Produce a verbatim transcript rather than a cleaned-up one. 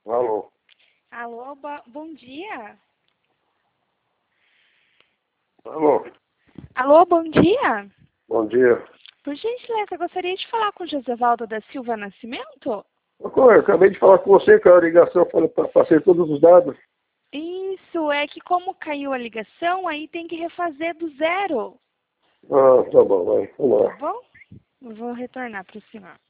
Alô? Alô, bo- bom dia. Alô? Alô, bom dia. Bom dia. Por gentileza, gostaria de falar com Josevaldo da Silva Nascimento? Ô, Eu acabei de falar com você, cara, a ligação, eu falei, pa- passei todos os dados. Isso, é que como caiu a ligação, aí tem que refazer do zero. Ah, tá bom, vai, vamos Tá lá. bom? Eu vou retornar para o senhor.